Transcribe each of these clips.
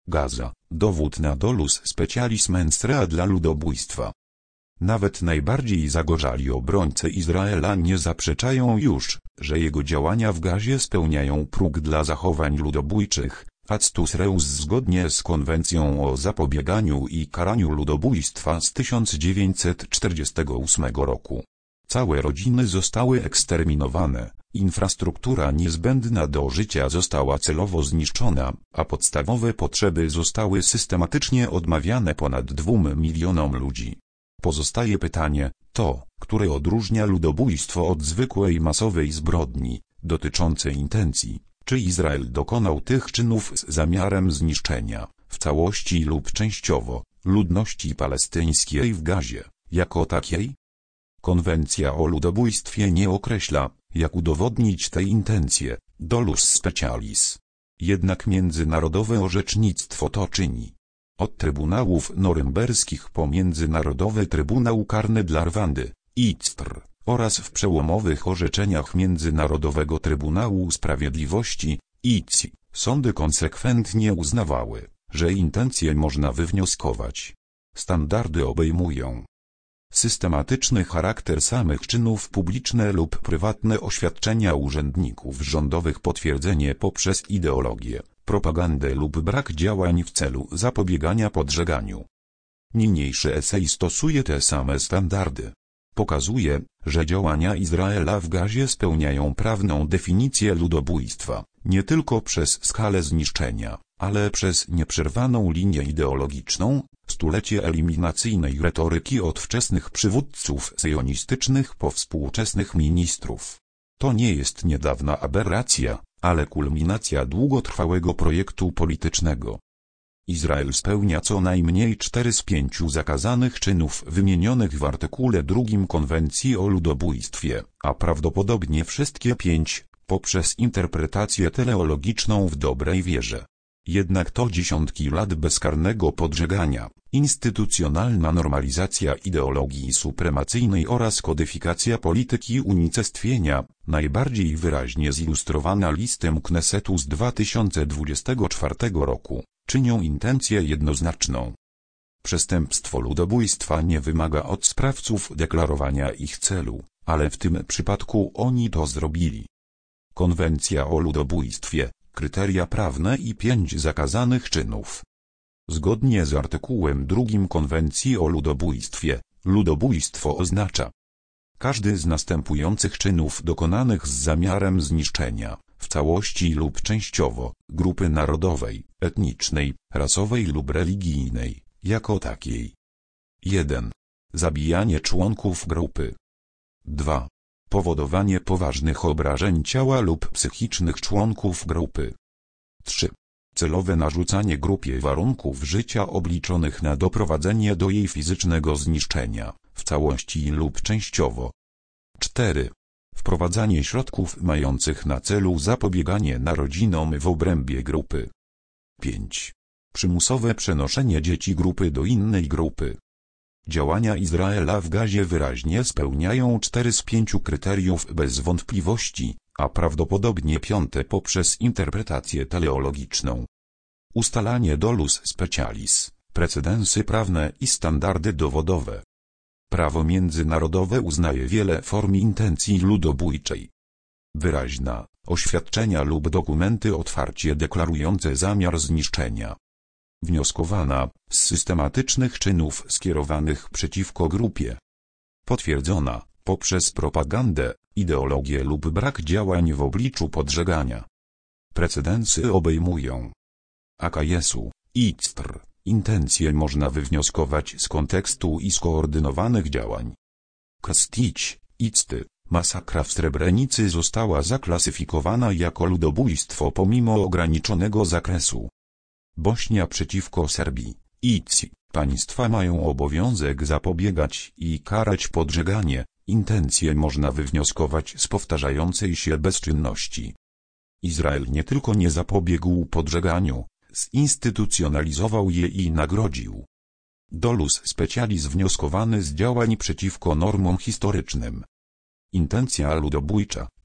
Gaza, dowód na dolus specialis mensrea dla ludobójstwa. Nawet najbardziej zagorzali obrońcy Izraela nie zaprzeczają już, że jego działania w Gazie spełniają próg dla zachowań ludobójczych, actus reus zgodnie z konwencją o zapobieganiu i karaniu ludobójstwa z 1948 roku. Całe rodziny zostały eksterminowane, infrastruktura niezbędna do życia została celowo zniszczona, a podstawowe potrzeby zostały systematycznie odmawiane ponad 2 milionom ludzi. Pozostaje pytanie, które odróżnia ludobójstwo od zwykłej masowej zbrodni, dotyczącej intencji, czy Izrael dokonał tych czynów z zamiarem zniszczenia, w całości lub częściowo, ludności palestyńskiej w Gazie, jako takiej? Konwencja o ludobójstwie nie określa, jak udowodnić tę intencję, dolus specialis. Jednak międzynarodowe orzecznictwo to czyni. Od trybunałów norymberskich po Międzynarodowy Trybunał Karny dla Rwandy, ICTR, oraz w przełomowych orzeczeniach Międzynarodowego Trybunału Sprawiedliwości, ICI, sądy konsekwentnie uznawały, że intencje można wywnioskować. Standardy obejmują systematyczny charakter samych czynów, publiczne lub prywatne oświadczenia urzędników rządowych, potwierdzenie poprzez ideologię, propagandę lub brak działań w celu zapobiegania podżeganiu. Niniejszy esej stosuje te same standardy. Pokazuje, że działania Izraela w Gazie spełniają prawną definicję ludobójstwa, nie tylko przez skalę zniszczenia, ale przez nieprzerwaną linię ideologiczną, stulecie eliminacyjnej retoryki od wczesnych przywódców sionistycznych po współczesnych ministrów. To nie jest niedawna aberracja, ale kulminacja długotrwałego projektu politycznego. Izrael spełnia co najmniej 4 z 5 zakazanych czynów wymienionych w artykule 2 Konwencji o ludobójstwie, a prawdopodobnie wszystkie 5, poprzez interpretację teleologiczną w dobrej wierze. Jednak to dziesiątki lat bezkarnego podżegania, instytucjonalna normalizacja ideologii supremacyjnej oraz kodyfikacja polityki unicestwienia, najbardziej wyraźnie zilustrowana listem Knesetu z 2024 roku, czynią intencję jednoznaczną. Przestępstwo ludobójstwa nie wymaga od sprawców deklarowania ich celu, ale w tym przypadku oni to zrobili. Konwencja o ludobójstwie, kryteria prawne i 5 zakazanych czynów. Zgodnie z artykułem 2 Konwencji o ludobójstwie, ludobójstwo oznacza każdy z następujących czynów dokonanych z zamiarem zniszczenia, w całości lub częściowo, grupy narodowej, etnicznej, rasowej lub religijnej, jako takiej. 1. Zabijanie członków grupy. 2. Powodowanie poważnych obrażeń ciała lub psychicznych członków grupy. 3. Celowe narzucanie grupie warunków życia obliczonych na doprowadzenie do jej fizycznego zniszczenia, w całości lub częściowo. 4. Wprowadzanie środków mających na celu zapobieganie narodzinom w obrębie grupy. 5. Przymusowe przenoszenie dzieci grupy do innej grupy. Działania Izraela w Gazie wyraźnie spełniają 4 z 5 kryteriów bez wątpliwości, a prawdopodobnie 5 poprzez interpretację teleologiczną. Ustalanie dolus specialis, precedensy prawne i standardy dowodowe. Prawo międzynarodowe uznaje wiele form intencji ludobójczej. Wyraźna, oświadczenia lub dokumenty otwarcie deklarujące zamiar zniszczenia. Wnioskowana, z systematycznych czynów skierowanych przeciwko grupie. Potwierdzona, poprzez propagandę, ideologię lub brak działań w obliczu podżegania. Precedensy obejmują AKS-u, ICTR. Intencje można wywnioskować z kontekstu i skoordynowanych działań. Kstić, ICTY, masakra w Srebrenicy została zaklasyfikowana jako ludobójstwo pomimo ograniczonego zakresu. Bośnia przeciwko Serbii, ICI, państwa mają obowiązek zapobiegać i karać podżeganie, intencje można wywnioskować z powtarzającej się bezczynności. Izrael nie tylko nie zapobiegł podżeganiu, zinstytucjonalizował je i nagrodził. Dolus specialis wnioskowany z działań przeciwko normom historycznym. Intencja ludobójcza,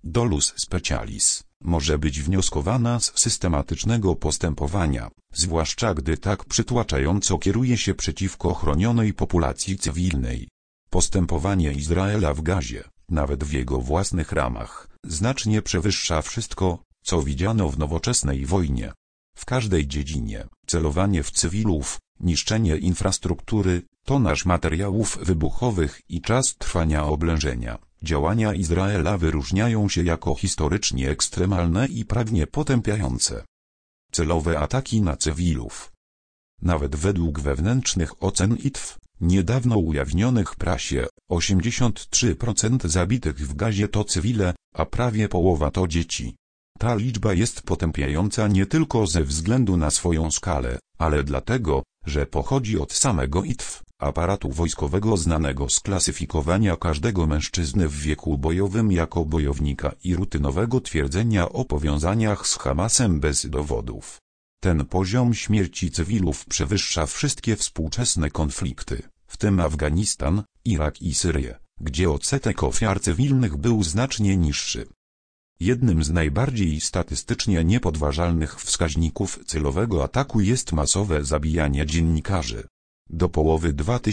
dolus specialis, może być wnioskowana z systematycznego postępowania, zwłaszcza gdy tak przytłaczająco kieruje się przeciwko chronionej populacji cywilnej. Postępowanie Izraela w Gazie, nawet w jego własnych ramach, znacznie przewyższa wszystko, co widziano w nowoczesnej wojnie. W każdej dziedzinie, celowanie w cywilów, niszczenie infrastruktury, tonaż materiałów wybuchowych i czas trwania oblężenia, działania Izraela wyróżniają się jako historycznie ekstremalne i pragnie potępiające. Celowe ataki na cywilów. Nawet według wewnętrznych ocen ITF, niedawno ujawnionych prasie, 83% zabitych w Gazie to cywile, a prawie połowa to dzieci. Ta liczba jest potępiająca nie tylko ze względu na swoją skalę, ale dlatego, że pochodzi od samego ITF, aparatu wojskowego znanego z klasyfikowania każdego mężczyzny w wieku bojowym jako bojownika i rutynowego twierdzenia o powiązaniach z Hamasem bez dowodów. Ten poziom śmierci cywilów przewyższa wszystkie współczesne konflikty, w tym Afganistan, Irak i Syrię, gdzie odsetek ofiar cywilnych był znacznie niższy. Jednym z najbardziej statystycznie niepodważalnych wskaźników celowego ataku jest masowe zabijanie dziennikarzy. Do połowy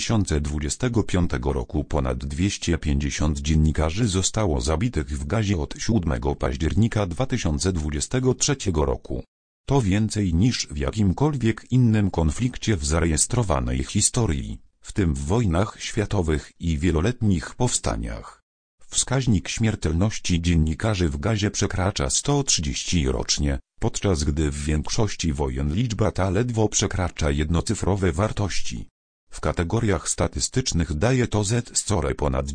2025 roku ponad 250 dziennikarzy zostało zabitych w Gazie od 7 października 2023 roku. To więcej niż w jakimkolwiek innym konflikcie w zarejestrowanej historii, w tym w wojnach światowych i wieloletnich powstaniach. Wskaźnik śmiertelności dziennikarzy w Gazie przekracza 130 rocznie, podczas gdy w większości wojen liczba ta ledwo przekracza jednocyfrowe wartości. W kategoriach statystycznych daje to z-score ponad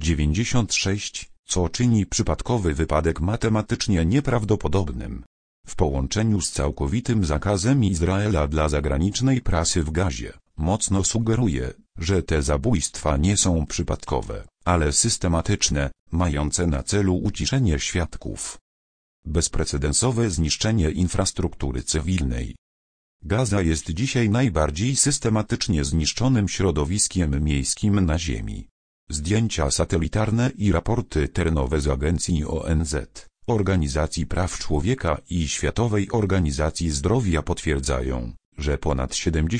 96, co czyni przypadkowy wypadek matematycznie nieprawdopodobnym. W połączeniu z całkowitym zakazem Izraela dla zagranicznej prasy w Gazie, mocno sugeruje, że te zabójstwa nie są przypadkowe, ale systematyczne, mające na celu uciszenie świadków. Bezprecedensowe zniszczenie infrastruktury cywilnej. Gaza jest dzisiaj najbardziej systematycznie zniszczonym środowiskiem miejskim na Ziemi. Zdjęcia satelitarne i raporty terenowe z agencji ONZ, Organizacji Praw Człowieka i Światowej Organizacji Zdrowia potwierdzają, że ponad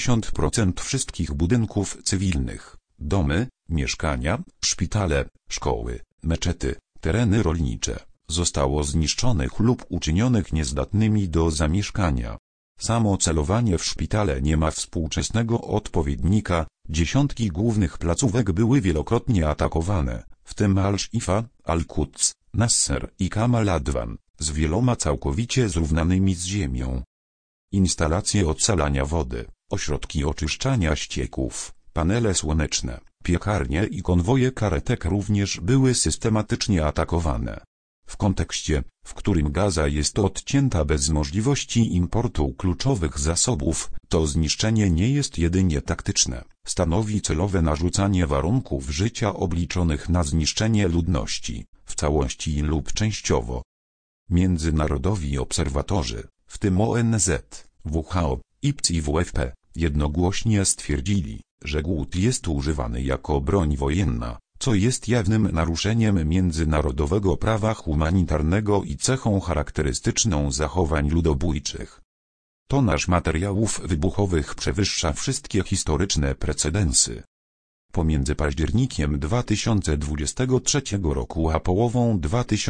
70% wszystkich budynków cywilnych, domy, mieszkania, szpitale, szkoły, meczety, tereny rolnicze, zostało zniszczonych lub uczynionych niezdatnymi do zamieszkania. Samo celowanie w szpitale nie ma współczesnego odpowiednika, dziesiątki głównych placówek były wielokrotnie atakowane, w tym Al-Shifa, Al-Quds, Nasser i Kamal Adwan, z wieloma całkowicie zrównanymi z ziemią. Instalacje odsalania wody, ośrodki oczyszczania ścieków, panele słoneczne, piekarnie i konwoje karetek również były systematycznie atakowane. W kontekście, w którym Gaza jest odcięta bez możliwości importu kluczowych zasobów, to zniszczenie nie jest jedynie taktyczne, stanowi celowe narzucanie warunków życia obliczonych na zniszczenie ludności, w całości lub częściowo. Międzynarodowi obserwatorzy, w tym ONZ, WHO, IPC i WFP, jednogłośnie stwierdzili, że głód jest używany jako broń wojenna, co jest jawnym naruszeniem międzynarodowego prawa humanitarnego i cechą charakterystyczną zachowań ludobójczych. Tonaż materiałów wybuchowych przewyższa wszystkie historyczne precedensy. Pomiędzy październikiem 2023 roku a połową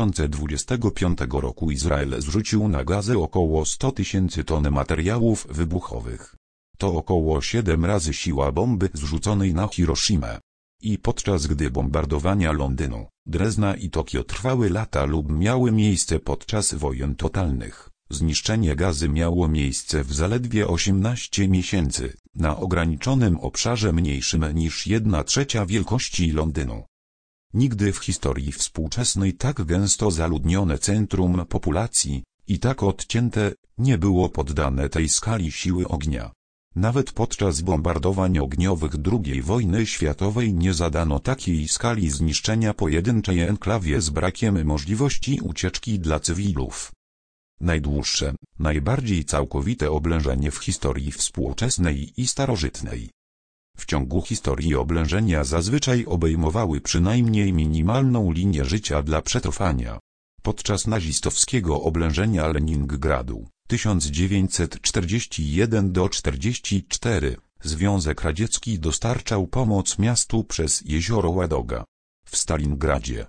2025 roku Izrael zrzucił na Gazę około 100 000 ton materiałów wybuchowych. To około 7 razy siła bomby zrzuconej na Hiroshimę. I podczas gdy bombardowania Londynu, Drezna i Tokio trwały lata lub miały miejsce podczas wojen totalnych, zniszczenie Gazy miało miejsce w zaledwie 18 miesięcy, na ograniczonym obszarze mniejszym niż 1/3 wielkości Londynu. Nigdy w historii współczesnej tak gęsto zaludnione centrum populacji, i tak odcięte, nie było poddane tej skali siły ognia. Nawet podczas bombardowań ogniowych II wojny światowej nie zadano takiej skali zniszczenia pojedynczej enklawie z brakiem możliwości ucieczki dla cywilów. Najdłuższe, najbardziej całkowite oblężenie w historii współczesnej i starożytnej. W ciągu historii oblężenia zazwyczaj obejmowały przynajmniej minimalną linię życia dla przetrwania. Podczas nazistowskiego oblężenia Leningradu 1941–44 Związek Radziecki dostarczał pomoc miastu przez jezioro Ładoga. W Stalingradzie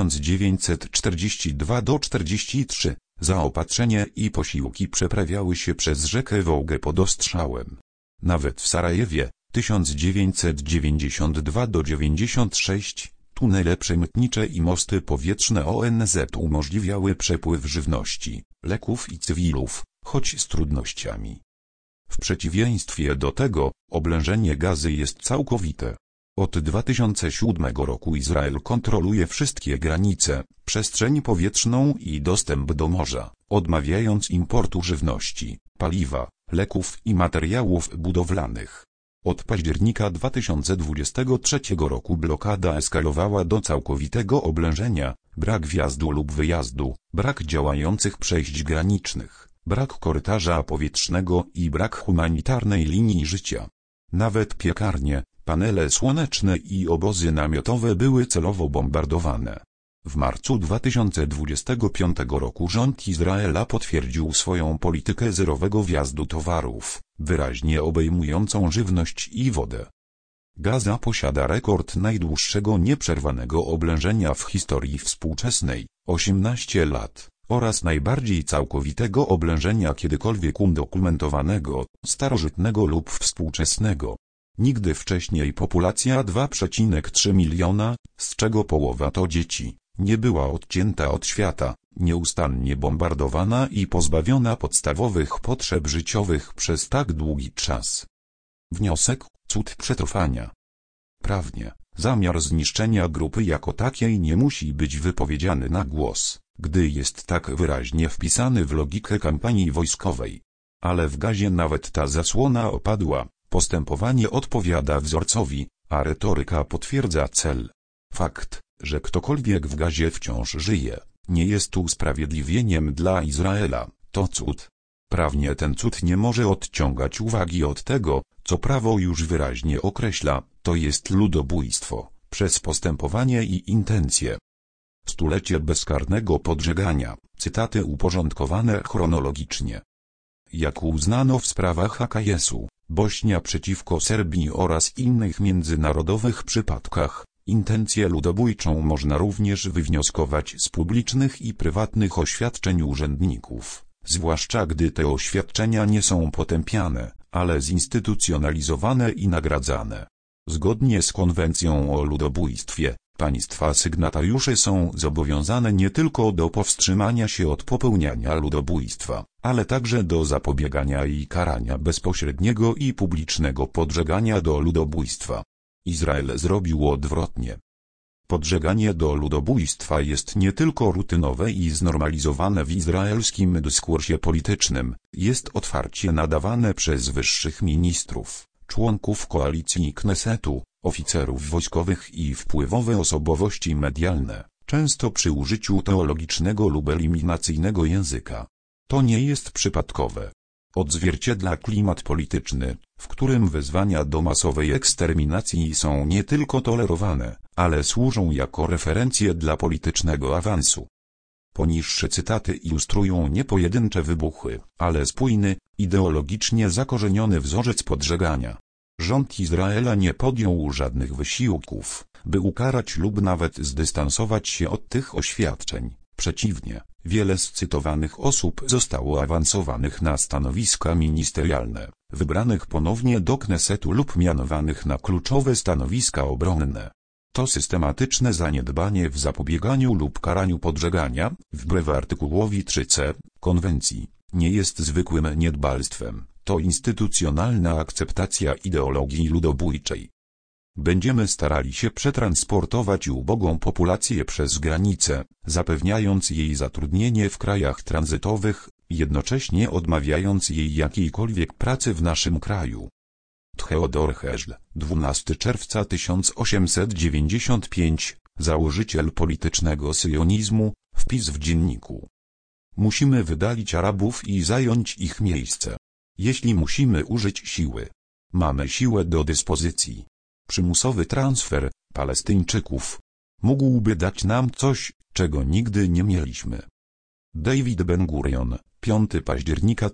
1942–43 zaopatrzenie i posiłki przeprawiały się przez rzekę Wołgę pod ostrzałem. Nawet w Sarajewie 1992–96 tunele przemytnicze i mosty powietrzne ONZ umożliwiały przepływ żywności, leków i cywilów, choć z trudnościami. W przeciwieństwie do tego, oblężenie Gazy jest całkowite. Od 2007 roku Izrael kontroluje wszystkie granice, przestrzeń powietrzną i dostęp do morza, odmawiając importu żywności, paliwa, leków i materiałów budowlanych. Od października 2023 roku blokada eskalowała do całkowitego oblężenia, brak wjazdu lub wyjazdu, brak działających przejść granicznych, brak korytarza powietrznego i brak humanitarnej linii życia. Nawet piekarnie, panele słoneczne i obozy namiotowe były celowo bombardowane. W marcu 2025 roku rząd Izraela potwierdził swoją politykę zerowego wjazdu towarów, wyraźnie obejmującą żywność i wodę. Gaza posiada rekord najdłuższego nieprzerwanego oblężenia w historii współczesnej, 18 lat, oraz najbardziej całkowitego oblężenia kiedykolwiek udokumentowanego, starożytnego lub współczesnego. Nigdy wcześniej populacja 2,3 miliona, z czego połowa to dzieci, nie była odcięta od świata, nieustannie bombardowana i pozbawiona podstawowych potrzeb życiowych przez tak długi czas. Wniosek: cud przetrwania. Prawnie, zamiar zniszczenia grupy jako takiej nie musi być wypowiedziany na głos, gdy jest tak wyraźnie wpisany w logikę kampanii wojskowej. Ale w Gazie nawet ta zasłona opadła, postępowanie odpowiada wzorcowi, a retoryka potwierdza cel. Fakt, że ktokolwiek w Gazie wciąż żyje, nie jest usprawiedliwieniem dla Izraela, to cud. Prawnie ten cud nie może odciągać uwagi od tego, co prawo już wyraźnie określa, to jest ludobójstwo, przez postępowanie i intencje. Stulecie bezkarnego podżegania, cytaty uporządkowane chronologicznie. Jak uznano w sprawach AKS-u, Bośnia przeciwko Serbii oraz innych międzynarodowych przypadkach, intencję ludobójczą można również wywnioskować z publicznych i prywatnych oświadczeń urzędników, zwłaszcza gdy te oświadczenia nie są potępiane, ale zinstytucjonalizowane i nagradzane. Zgodnie z konwencją o ludobójstwie, państwa sygnatariusze są zobowiązane nie tylko do powstrzymania się od popełniania ludobójstwa, ale także do zapobiegania i karania bezpośredniego i publicznego podżegania do ludobójstwa. Izrael zrobił odwrotnie. Podżeganie do ludobójstwa jest nie tylko rutynowe i znormalizowane w izraelskim dyskursie politycznym, jest otwarcie nadawane przez wyższych ministrów, członków koalicji Knesetu, oficerów wojskowych i wpływowe osobowości medialne, często przy użyciu teologicznego lub eliminacyjnego języka. To nie jest przypadkowe. Odzwierciedla klimat polityczny, w którym wezwania do masowej eksterminacji są nie tylko tolerowane, ale służą jako referencje dla politycznego awansu. Poniższe cytaty ilustrują nie pojedyncze wybuchy, ale spójny, ideologicznie zakorzeniony wzorzec podżegania. Rząd Izraela nie podjął żadnych wysiłków, by ukarać lub nawet zdystansować się od tych oświadczeń. Przeciwnie, wiele z cytowanych osób zostało awansowanych na stanowiska ministerialne, wybranych ponownie do Knesetu lub mianowanych na kluczowe stanowiska obronne. To systematyczne zaniedbanie w zapobieganiu lub karaniu podżegania, wbrew artykułowi 3c konwencji, nie jest zwykłym niedbalstwem, to instytucjonalna akceptacja ideologii ludobójczej. Będziemy starali się przetransportować ubogą populację przez granicę, zapewniając jej zatrudnienie w krajach tranzytowych, jednocześnie odmawiając jej jakiejkolwiek pracy w naszym kraju. Theodor Herzl, 12 czerwca 1895, założyciel politycznego syjonizmu, wpis w dzienniku. Musimy wydalić Arabów i zająć ich miejsce. Jeśli musimy użyć siły, mamy siłę do dyspozycji. Przymusowy transfer Palestyńczyków. Mógłby dać nam coś, czego nigdy nie mieliśmy. David Ben-Gurion, 5 października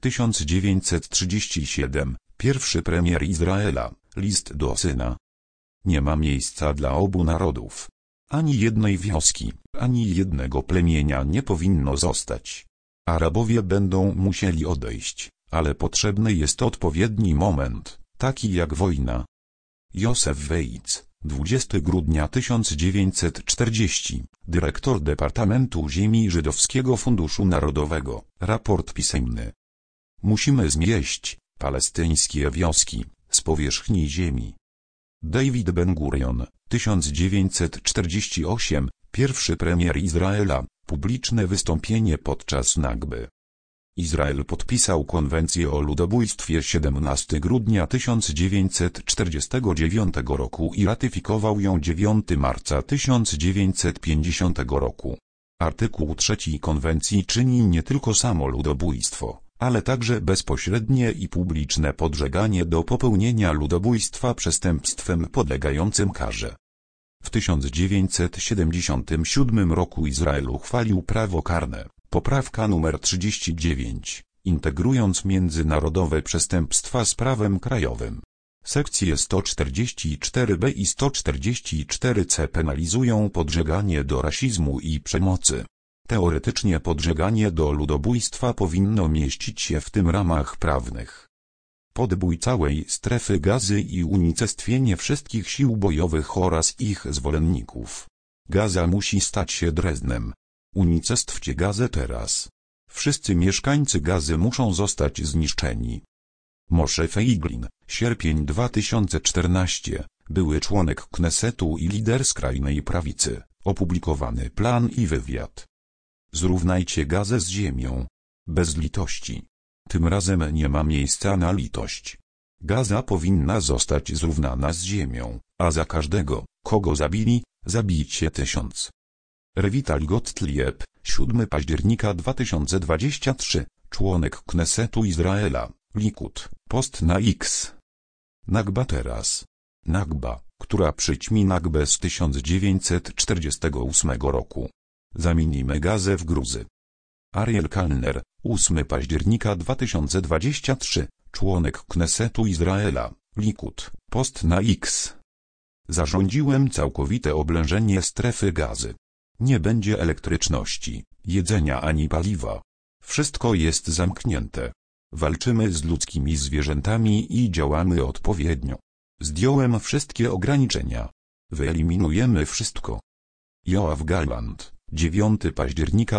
1937, pierwszy premier Izraela, list do syna. Nie ma miejsca dla obu narodów. Ani jednej wioski, ani jednego plemienia nie powinno zostać. Arabowie będą musieli odejść, ale potrzebny jest odpowiedni moment, taki jak wojna. Józef Weitz, 20 grudnia 1940, dyrektor Departamentu Ziemi Żydowskiego Funduszu Narodowego, raport pisemny. Musimy zmieść palestyńskie wioski z powierzchni ziemi. David Ben-Gurion, 1948, pierwszy premier Izraela, publiczne wystąpienie podczas Nakby. Izrael podpisał konwencję o ludobójstwie 17 grudnia 1949 roku i ratyfikował ją 9 marca 1950 roku. Artykuł 3 konwencji czyni nie tylko samo ludobójstwo, ale także bezpośrednie i publiczne podżeganie do popełnienia ludobójstwa przestępstwem podlegającym karze. W 1977 roku Izrael uchwalił prawo karne, poprawka nr 39, integrując międzynarodowe przestępstwa z prawem krajowym. Sekcje 144b i 144c penalizują podżeganie do rasizmu i przemocy. Teoretycznie podżeganie do ludobójstwa powinno mieścić się w tym ramach prawnych. Podbój całej strefy Gazy i unicestwienie wszystkich sił bojowych oraz ich zwolenników. Gaza musi stać się Dreznem. Unicestwcie Gazę teraz. Wszyscy mieszkańcy Gazy muszą zostać zniszczeni. Moshe Feiglin, sierpień 2014, były członek Knesetu i lider skrajnej prawicy, opublikowany plan i wywiad. Zrównajcie Gazę z ziemią. Bez litości. Tym razem nie ma miejsca na litość. Gaza powinna zostać zrównana z ziemią, a za każdego, kogo zabili, zabijcie 1000. Revital Gottlieb, 7 października 2023, członek Knesetu Izraela, Likud, post na X. Nakba teraz. Nakba, która przyćmi Nakbę z 1948 roku. Zamienimy Gazę w gruzy. Ariel Kalner, 8 października 2023, członek Knesetu Izraela, Likud, post na X. Zarządziłem całkowite oblężenie strefy Gazy. Nie będzie elektryczności, jedzenia ani paliwa. Wszystko jest zamknięte. Walczymy z ludzkimi zwierzętami i działamy odpowiednio. Zdjąłem wszystkie ograniczenia. Wyeliminujemy wszystko. Yoav Gallant, 9 października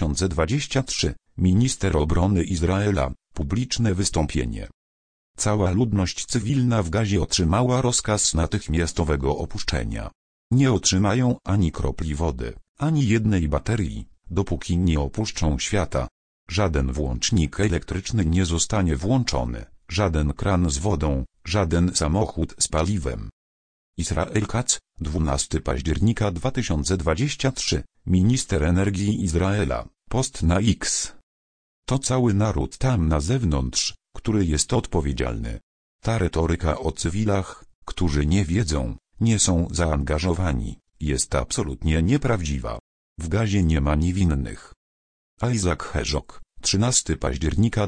2023, minister obrony Izraela, publiczne wystąpienie. Cała ludność cywilna w Gazie otrzymała rozkaz natychmiastowego opuszczenia. Nie otrzymają ani kropli wody, ani jednej baterii, dopóki nie opuszczą świata. Żaden włącznik elektryczny nie zostanie włączony, żaden kran z wodą, żaden samochód z paliwem. Israel Katz, 12 października 2023, minister energii Izraela, post na X. To cały naród tam na zewnątrz, który jest odpowiedzialny. Ta retoryka o cywilach, którzy nie wiedzą, nie są zaangażowani, jest absolutnie nieprawdziwa. W Gazie nie ma niewinnych. Isaac Herzog, 13 października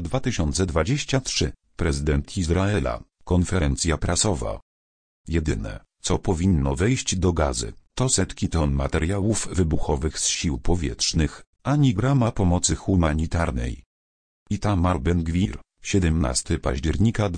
2023, prezydent Izraela, konferencja prasowa. Jedyne, co powinno wejść do Gazy, to setki ton materiałów wybuchowych z sił powietrznych, ani grama pomocy humanitarnej. Itamar Ben-Gvir, 17 października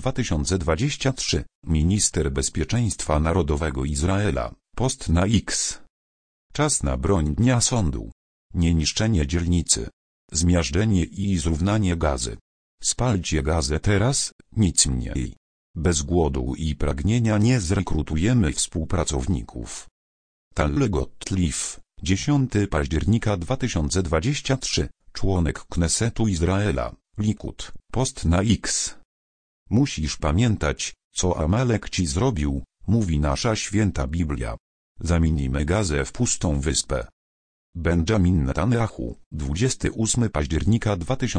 2023, minister bezpieczeństwa narodowego Izraela, post na X. Czas na broń dnia sądu. Nie niszczenie dzielnicy. Zmiażdżenie i zrównanie Gazy. Spalcie Gazę teraz, nic mniej. Bez głodu i pragnienia nie zrekrutujemy współpracowników. Tal Gottlieb, 10 października 2023, członek Knesetu Izraela, Likud, post na X. Musisz pamiętać, co Amalek ci zrobił, mówi nasza święta Biblia. Zamienimy Gazę w pustą wyspę. Benjamin Netanyahu, 28 października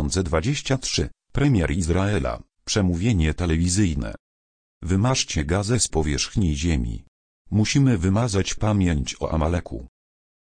2023, premier Izraela, przemówienie telewizyjne. Wymazcie Gazę z powierzchni ziemi. Musimy wymazać pamięć o Amaleku.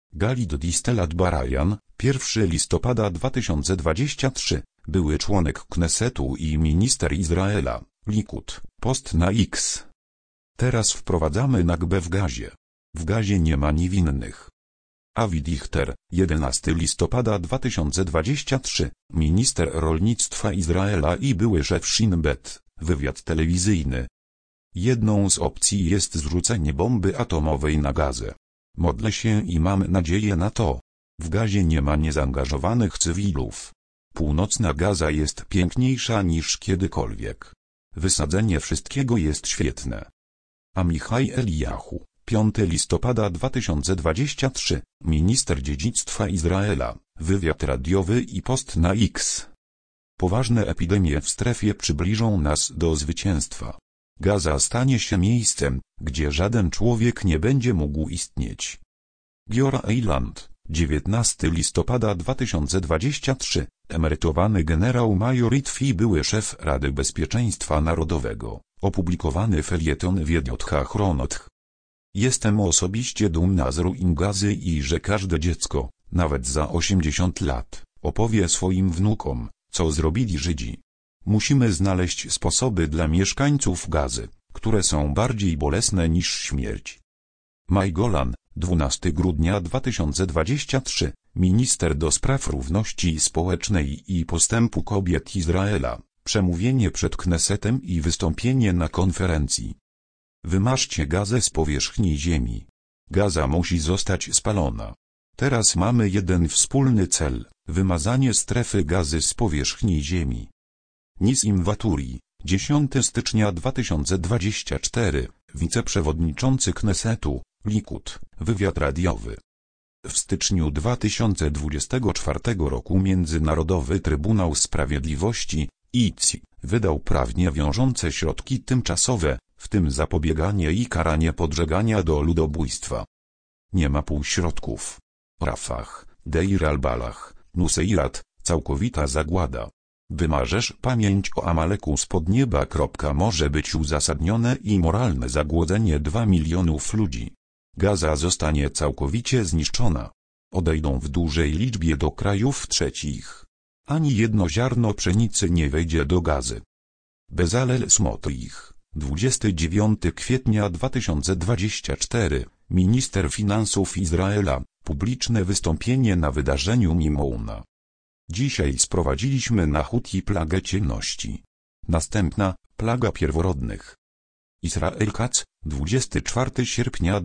Galid Distelat Barayan, 1 listopada 2023, były członek Knesetu i minister Izraela, Likud, post na X. Teraz wprowadzamy nagbę w gazie. W gazie nie ma niewinnych. Avi Dichter, 11 listopada 2023, minister rolnictwa Izraela i były szef Shin Bet, wywiad telewizyjny. Jedną z opcji jest zrzucenie bomby atomowej na Gazę. Modlę się i mam nadzieję na to. W Gazie nie ma niezaangażowanych cywilów. Północna Gaza jest piękniejsza niż kiedykolwiek. Wysadzenie wszystkiego jest świetne. Amichai Eliyahu, 5 listopada 2023, minister dziedzictwa Izraela, wywiad radiowy i post na X. Poważne epidemie w strefie przybliżą nas do zwycięstwa. Gaza stanie się miejscem, gdzie żaden człowiek nie będzie mógł istnieć. Giora Eiland, 19 listopada 2023, emerytowany generał major Itfi, były szef Rady Bezpieczeństwa Narodowego, opublikowany felieton w Yediot Ahronot. Jestem osobiście dumna z ruin Gazy i że każde dziecko, nawet za 80 lat, opowie swoim wnukom, co zrobili Żydzi. Musimy znaleźć sposoby dla mieszkańców Gazy, które są bardziej bolesne niż śmierć. Maj Golan, 12 grudnia 2023, minister do spraw równości społecznej i postępu kobiet Izraela, przemówienie przed Knesetem i wystąpienie na konferencji. Wymaszcie Gazę z powierzchni ziemi. Gaza musi zostać spalona. Teraz mamy jeden wspólny cel, wymazanie strefy Gazy z powierzchni ziemi. Nisim Waturi, 10 stycznia 2024, wiceprzewodniczący Knesetu, Likud, wywiad radiowy. W styczniu 2024 roku Międzynarodowy Trybunał Sprawiedliwości, ICI, wydał prawnie wiążące środki tymczasowe, w tym zapobieganie i karanie podżegania do ludobójstwa. Nie ma półśrodków. Rafah, Deir al-Balah, Nuseirat, całkowita zagłada. Wymarzesz pamięć o Amaleku spod nieba. Może być uzasadnione i moralne zagłodzenie 2 milionów ludzi. Gaza zostanie całkowicie zniszczona. Odejdą w dużej liczbie do krajów trzecich. Ani jedno ziarno pszenicy nie wejdzie do Gazy. Bezalel Smotrich, 29 kwietnia 2024, minister finansów Izraela, publiczne wystąpienie na wydarzeniu Mimouna. Dzisiaj sprowadziliśmy na Huti plagę ciemności. Następna, plaga pierworodnych. Israel Katz, 24 sierpnia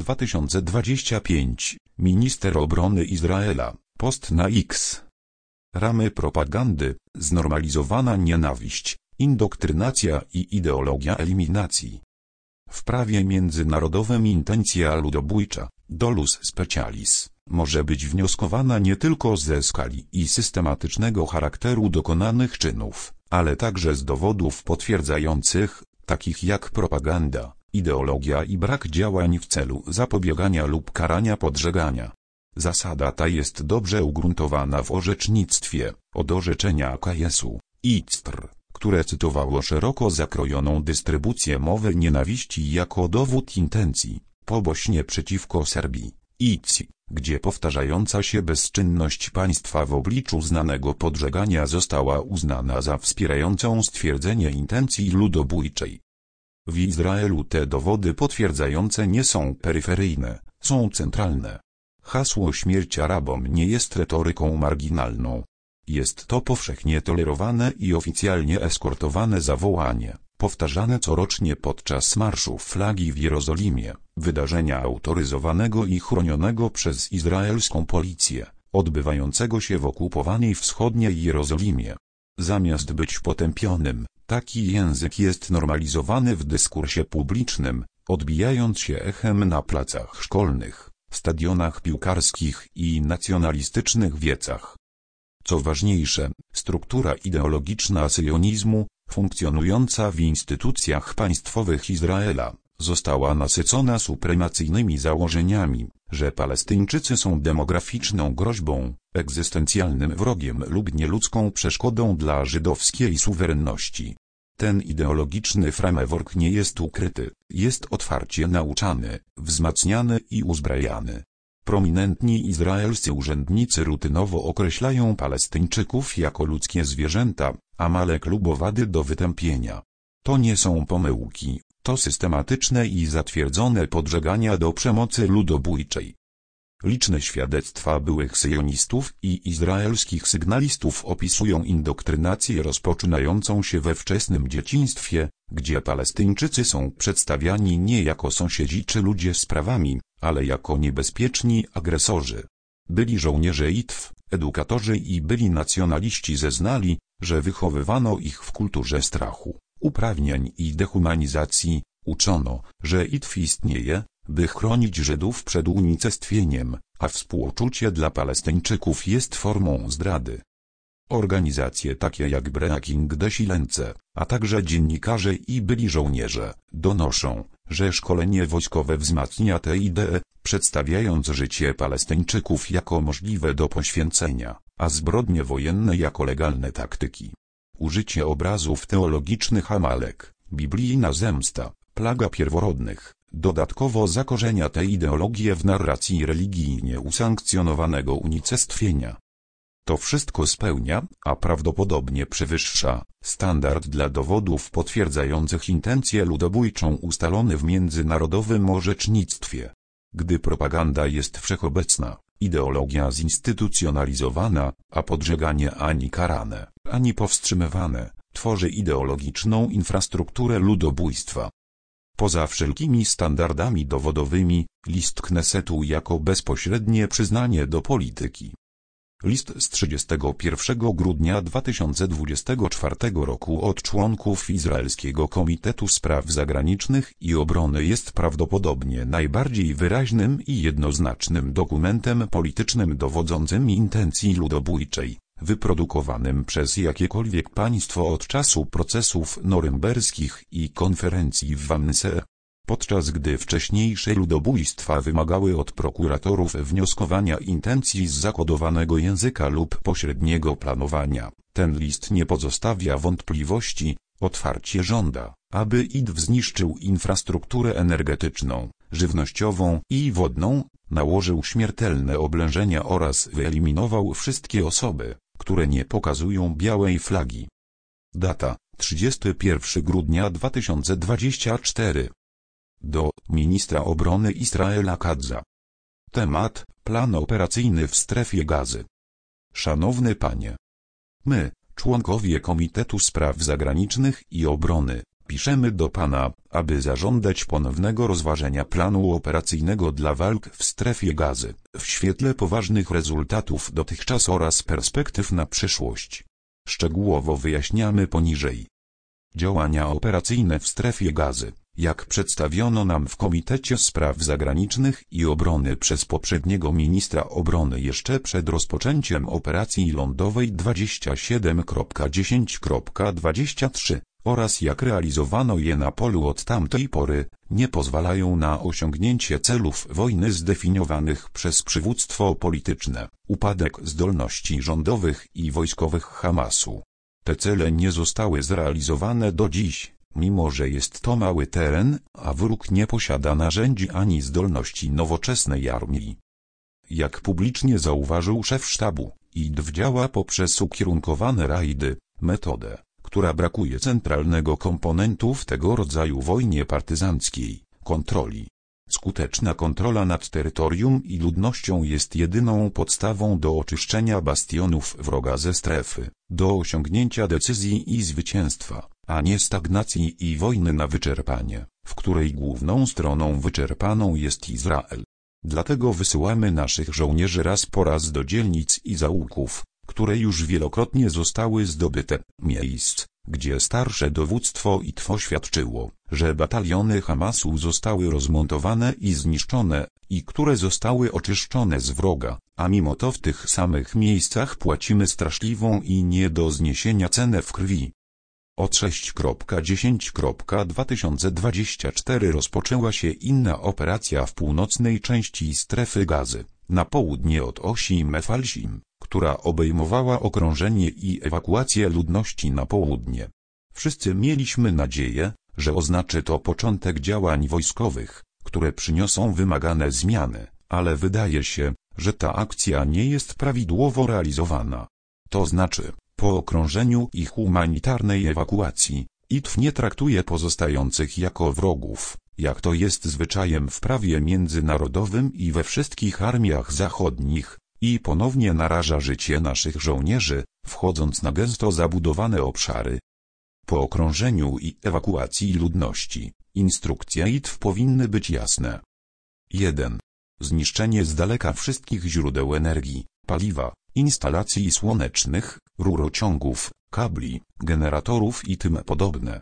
2025, minister obrony Izraela, post na X. Ramy propagandy, znormalizowana nienawiść, indoktrynacja i ideologia eliminacji. W prawie międzynarodowym intencja ludobójcza, dolus specialis, może być wnioskowana nie tylko ze skali i systematycznego charakteru dokonanych czynów, ale także z dowodów potwierdzających, takich jak propaganda, ideologia i brak działań w celu zapobiegania lub karania podżegania. Zasada ta jest dobrze ugruntowana w orzecznictwie, od orzeczenia KS-u, ICTR, które cytowało szeroko zakrojoną dystrybucję mowy nienawiści jako dowód intencji, po Bośni przeciwko Serbii, ICI, gdzie powtarzająca się bezczynność państwa w obliczu znanego podżegania została uznana za wspierającą stwierdzenie intencji ludobójczej. W Izraelu te dowody potwierdzające nie są peryferyjne, są centralne. Hasło śmierć Arabom nie jest retoryką marginalną. Jest to powszechnie tolerowane i oficjalnie eskortowane zawołanie, powtarzane corocznie podczas marszu flagi w Jerozolimie, wydarzenia autoryzowanego i chronionego przez izraelską policję, odbywającego się w okupowanej wschodniej Jerozolimie. Zamiast być potępionym, taki język jest normalizowany w dyskursie publicznym, odbijając się echem na placach szkolnych, stadionach piłkarskich i nacjonalistycznych wiecach. Co ważniejsze, struktura ideologiczna syjonizmu, funkcjonująca w instytucjach państwowych Izraela, została nasycona supremacyjnymi założeniami, że Palestyńczycy są demograficzną groźbą, egzystencjalnym wrogiem lub nieludzką przeszkodą dla żydowskiej suwerenności. Ten ideologiczny framework nie jest ukryty, jest otwarcie nauczany, wzmacniany i uzbrajany. Prominentni izraelscy urzędnicy rutynowo określają Palestyńczyków jako ludzkie zwierzęta, Amalek lub owady do wytępienia. To nie są pomyłki, to systematyczne i zatwierdzone podżegania do przemocy ludobójczej. Liczne świadectwa byłych syjonistów i izraelskich sygnalistów opisują indoktrynację rozpoczynającą się we wczesnym dzieciństwie, gdzie Palestyńczycy są przedstawiani nie jako sąsiedzi czy ludzie z prawami, ale jako niebezpieczni agresorzy. Byli żołnierze IDF, edukatorzy i byli nacjonaliści zeznali, że wychowywano ich w kulturze strachu, uprawnień i dehumanizacji. Uczono, że IDF istnieje, by chronić Żydów przed unicestwieniem, a współczucie dla Palestyńczyków jest formą zdrady. Organizacje takie jak Breaking the Silence, a także dziennikarze i byli żołnierze, donoszą, że szkolenie wojskowe wzmacnia tę ideę, przedstawiając życie Palestyńczyków jako możliwe do poświęcenia, a zbrodnie wojenne jako legalne taktyki. Użycie obrazów teologicznych Amalek, biblijna zemsta, plaga pierworodnych, dodatkowo zakorzenia tę ideologię w narracji religijnie usankcjonowanego unicestwienia. To wszystko spełnia, a prawdopodobnie przewyższa, standard dla dowodów potwierdzających intencję ludobójczą ustalony w międzynarodowym orzecznictwie. Gdy propaganda jest wszechobecna, ideologia zinstytucjonalizowana, a podżeganie ani karane, ani powstrzymywane, tworzy ideologiczną infrastrukturę ludobójstwa. Poza wszelkimi standardami dowodowymi, list Knesetu jako bezpośrednie przyznanie do polityki. List z 31 grudnia 2024 roku od członków Izraelskiego Komitetu Spraw Zagranicznych i Obrony jest prawdopodobnie najbardziej wyraźnym i jednoznacznym dokumentem politycznym dowodzącym intencji ludobójczej, wyprodukowanym przez jakiekolwiek państwo od czasu procesów norymberskich i konferencji w Wannsee. Podczas gdy wcześniejsze ludobójstwa wymagały od prokuratorów wnioskowania intencji z zakodowanego języka lub pośredniego planowania, ten list nie pozostawia wątpliwości, otwarcie żąda, aby IDF zniszczył infrastrukturę energetyczną, żywnościową i wodną, nałożył śmiertelne oblężenia oraz wyeliminował wszystkie osoby, które nie pokazują białej flagi. Data: 31 grudnia 2024. Do ministra obrony Israela Katza. Temat: plan operacyjny w strefie Gazy. Szanowny panie, my, członkowie Komitetu Spraw Zagranicznych i Obrony, piszemy do pana, aby zażądać ponownego rozważenia planu operacyjnego dla walk w strefie Gazy, w świetle poważnych rezultatów dotychczas oraz perspektyw na przyszłość. Szczegółowo wyjaśniamy poniżej. Działania operacyjne w strefie Gazy, jak przedstawiono nam w Komitecie Spraw Zagranicznych i Obrony przez poprzedniego ministra obrony jeszcze przed rozpoczęciem operacji lądowej 27.10.23, oraz jak realizowano je na polu od tamtej pory, nie pozwalają na osiągnięcie celów wojny zdefiniowanych przez przywództwo polityczne, upadek zdolności rządowych i wojskowych Hamasu. Te cele nie zostały zrealizowane do dziś, mimo że jest to mały teren, a wróg nie posiada narzędzi ani zdolności nowoczesnej armii. Jak publicznie zauważył szef sztabu, IDF działa poprzez ukierunkowane rajdy, metodę, która brakuje centralnego komponentu w tego rodzaju wojnie partyzanckiej, kontroli. Skuteczna kontrola nad terytorium i ludnością jest jedyną podstawą do oczyszczenia bastionów wroga ze strefy, do osiągnięcia decyzji i zwycięstwa, a nie stagnacji i wojny na wyczerpanie, w której główną stroną wyczerpaną jest Izrael. Dlatego wysyłamy naszych żołnierzy raz po raz do dzielnic i zaułków, które już wielokrotnie zostały zdobyte, miejsc, gdzie starsze dowództwo IDF oświadczyło, że bataliony Hamasu zostały rozmontowane i zniszczone, i które zostały oczyszczone z wroga, a mimo to w tych samych miejscach płacimy straszliwą i nie do zniesienia cenę w krwi. Od 6.10.2024 rozpoczęła się inna operacja w północnej części strefy Gazy, na południe od osi Mefalsim, która obejmowała okrążenie i ewakuację ludności na południe. Wszyscy mieliśmy nadzieję, że oznaczy to początek działań wojskowych, które przyniosą wymagane zmiany, ale wydaje się, że ta akcja nie jest prawidłowo realizowana. To znaczy, po okrążeniu i humanitarnej ewakuacji, ITF nie traktuje pozostających jako wrogów, jak to jest zwyczajem w prawie międzynarodowym i we wszystkich armiach zachodnich, i ponownie naraża życie naszych żołnierzy, wchodząc na gęsto zabudowane obszary. Po okrążeniu i ewakuacji ludności, instrukcje ITF powinny być jasne. 1. Zniszczenie z daleka wszystkich źródeł energii, paliwa, instalacji słonecznych, rurociągów, kabli, generatorów i tym podobne.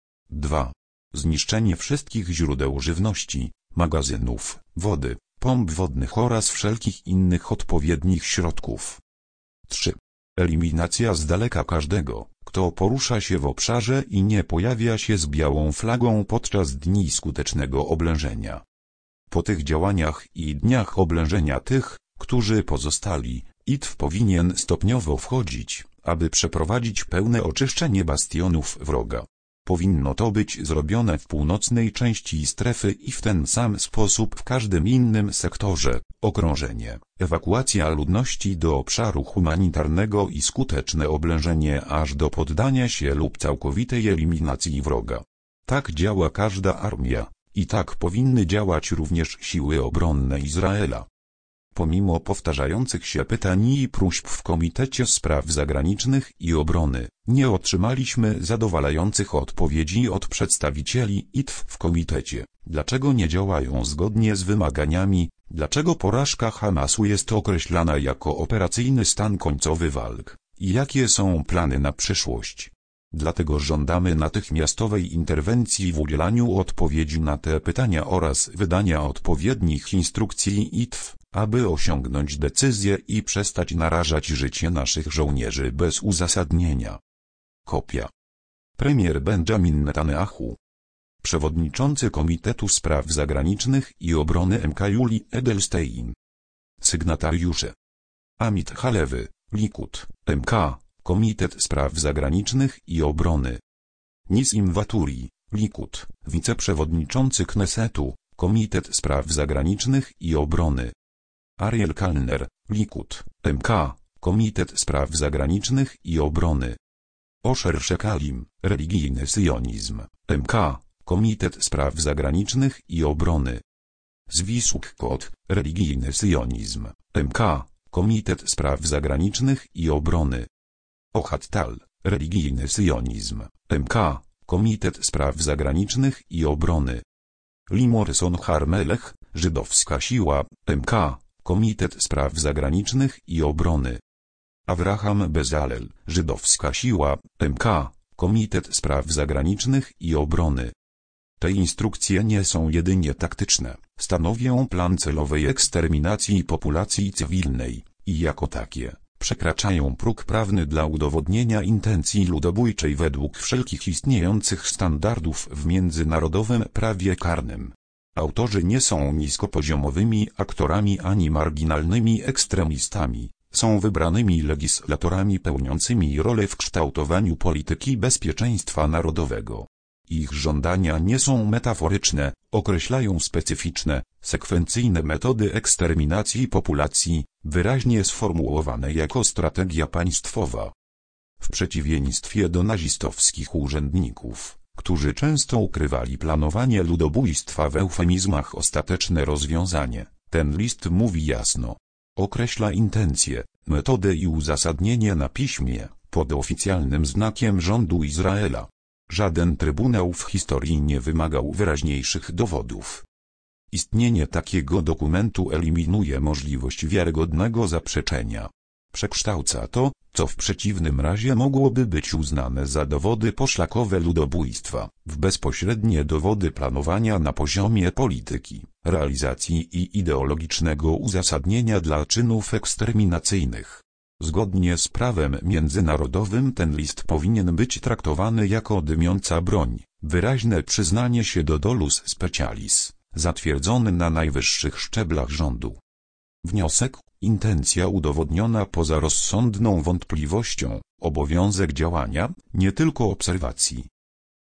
2. Zniszczenie wszystkich źródeł żywności, magazynów, wody, pomp wodnych oraz wszelkich innych odpowiednich środków. 3. Eliminacja z daleka każdego, kto porusza się w obszarze i nie pojawia się z białą flagą podczas dni skutecznego oblężenia. Po tych działaniach i dniach oblężenia tych, którzy pozostali, ITF powinien stopniowo wchodzić, aby przeprowadzić pełne oczyszczenie bastionów wroga. Powinno to być zrobione w północnej części strefy i w ten sam sposób w każdym innym sektorze. Okrążenie, ewakuacja ludności do obszaru humanitarnego i skuteczne oblężenie aż do poddania się lub całkowitej eliminacji wroga. Tak działa każda armia, i tak powinny działać również siły obronne Izraela. Pomimo powtarzających się pytań i próśb w Komitecie Spraw Zagranicznych i Obrony, nie otrzymaliśmy zadowalających odpowiedzi od przedstawicieli ITF w komitecie. Dlaczego nie działają zgodnie z wymaganiami? Dlaczego porażka Hamasu jest określana jako operacyjny stan końcowy walk? I jakie są plany na przyszłość? Dlatego żądamy natychmiastowej interwencji w udzielaniu odpowiedzi na te pytania oraz wydania odpowiednich instrukcji ITF, aby osiągnąć decyzję i przestać narażać życie naszych żołnierzy bez uzasadnienia. Kopia. Premier Benjamin Netanyahu. Przewodniczący Komitetu Spraw Zagranicznych i Obrony MK Yuli Edelstein. Sygnatariusze: Amit Halewy, Likud, MK, Komitet Spraw Zagranicznych i Obrony. Nissim Waturi, Likud, wiceprzewodniczący Knesetu, Komitet Spraw Zagranicznych i Obrony. Ariel Kalner, Likud, MK, Komitet Spraw Zagranicznych i Obrony. Osher Shekalim, Religijny Syjonizm, MK, Komitet Spraw Zagranicznych i Obrony. Zvi Sukkot, Religijny Syjonizm, MK, Komitet Spraw Zagranicznych i Obrony. Ohad Tal, Religijny Syjonizm, MK, Komitet Spraw Zagranicznych i Obrony. Limorson Harmelech, Żydowska Siła, MK, Komitet Spraw Zagranicznych i Obrony. Avraham Bezalel, Żydowska Siła, MK, Komitet Spraw Zagranicznych i Obrony. Te instrukcje nie są jedynie taktyczne, stanowią plan celowej eksterminacji populacji cywilnej i jako takie przekraczają próg prawny dla udowodnienia intencji ludobójczej według wszelkich istniejących standardów w międzynarodowym prawie karnym. Autorzy nie są niskopoziomowymi aktorami ani marginalnymi ekstremistami, są wybranymi legislatorami pełniącymi rolę w kształtowaniu polityki bezpieczeństwa narodowego. Ich żądania nie są metaforyczne, określają specyficzne, sekwencyjne metody eksterminacji populacji, wyraźnie sformułowane jako strategia państwowa. W przeciwieństwie do nazistowskich urzędników, którzy często ukrywali planowanie ludobójstwa w eufemizmach ostateczne rozwiązanie, ten list mówi jasno. Określa intencje, metodę i uzasadnienie na piśmie, pod oficjalnym znakiem rządu Izraela. Żaden trybunał w historii nie wymagał wyraźniejszych dowodów. Istnienie takiego dokumentu eliminuje możliwość wiarygodnego zaprzeczenia. Przekształca to, co w przeciwnym razie mogłoby być uznane za dowody poszlakowe ludobójstwa, w bezpośrednie dowody planowania na poziomie polityki, realizacji i ideologicznego uzasadnienia dla czynów eksterminacyjnych. Zgodnie z prawem międzynarodowym ten list powinien być traktowany jako dymiąca broń, wyraźne przyznanie się do dolus specialis, zatwierdzony na najwyższych szczeblach rządu. Wniosek, intencja udowodniona poza rozsądną wątpliwością, obowiązek działania, nie tylko obserwacji.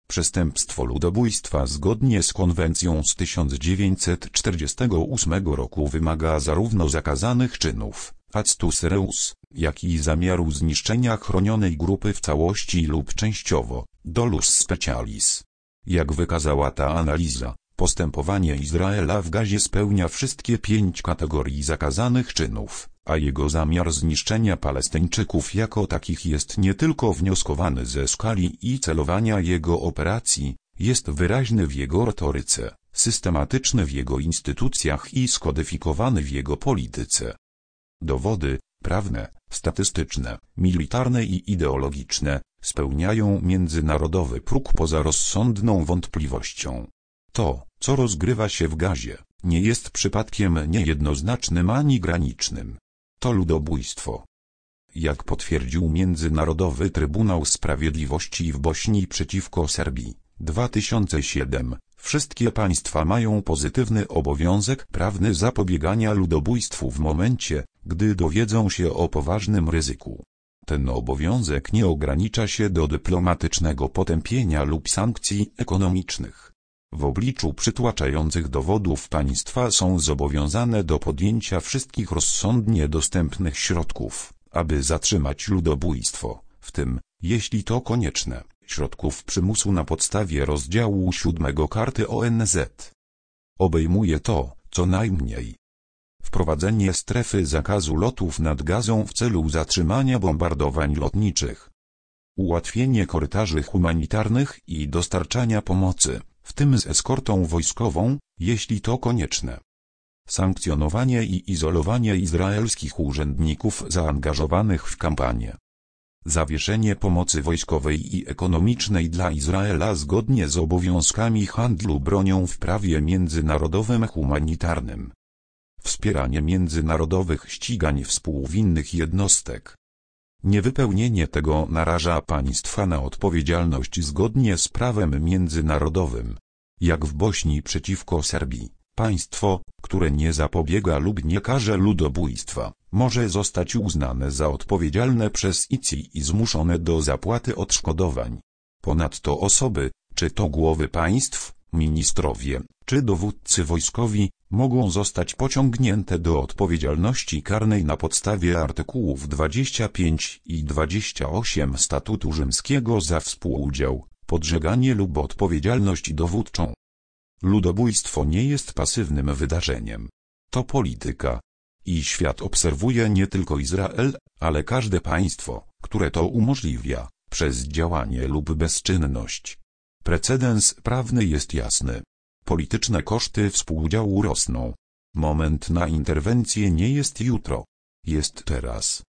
Przestępstwo ludobójstwa zgodnie z konwencją z 1948 roku wymaga zarówno zakazanych czynów, actus reus, jak i zamiaru zniszczenia chronionej grupy w całości lub częściowo, dolus specialis. Jak wykazała ta analiza, postępowanie Izraela w Gazie spełnia wszystkie 5 kategorii zakazanych czynów, a jego zamiar zniszczenia Palestyńczyków jako takich jest nie tylko wnioskowany ze skali i celowania jego operacji, jest wyraźny w jego retoryce, systematyczny w jego instytucjach i skodyfikowany w jego polityce. Dowody prawne, statystyczne, militarne i ideologiczne spełniają międzynarodowy próg poza rozsądną wątpliwością. To, co rozgrywa się w Gazie, nie jest przypadkiem niejednoznacznym ani granicznym. To ludobójstwo. Jak potwierdził Międzynarodowy Trybunał Sprawiedliwości w Bośni przeciwko Serbii, 2007, wszystkie państwa mają pozytywny obowiązek prawny zapobiegania ludobójstwu w momencie, gdy dowiedzą się o poważnym ryzyku. Ten obowiązek nie ogranicza się do dyplomatycznego potępienia lub sankcji ekonomicznych. W obliczu przytłaczających dowodów państwa są zobowiązane do podjęcia wszystkich rozsądnie dostępnych środków, aby zatrzymać ludobójstwo, w tym, jeśli to konieczne, środków przymusu na podstawie rozdziału 7 Karty ONZ. Obejmuje to, co najmniej, wprowadzenie strefy zakazu lotów nad Gazą w celu zatrzymania bombardowań lotniczych, ułatwienie korytarzy humanitarnych i dostarczania pomocy, w tym z eskortą wojskową, jeśli to konieczne. Sankcjonowanie i izolowanie izraelskich urzędników zaangażowanych w kampanię. Zawieszenie pomocy wojskowej i ekonomicznej dla Izraela zgodnie z obowiązkami handlu bronią w prawie międzynarodowym humanitarnym. Wspieranie międzynarodowych ścigań współwinnych jednostek. Niewypełnienie tego naraża państwa na odpowiedzialność zgodnie z prawem międzynarodowym. Jak w Bośni przeciwko Serbii, państwo, które nie zapobiega lub nie karze ludobójstwa, może zostać uznane za odpowiedzialne przez ICI i zmuszone do zapłaty odszkodowań. Ponadto osoby, czy to głowy państw, ministrowie, czy dowódcy wojskowi, mogą zostać pociągnięte do odpowiedzialności karnej na podstawie artykułów 25 i 28 Statutu Rzymskiego za współudział, podżeganie lub odpowiedzialność dowódczą. Ludobójstwo nie jest pasywnym wydarzeniem. To polityka. I świat obserwuje nie tylko Izrael, ale każde państwo, które to umożliwia, przez działanie lub bezczynność. Precedens prawny jest jasny. Polityczne koszty współudziału rosną. Moment na interwencję nie jest jutro. Jest teraz.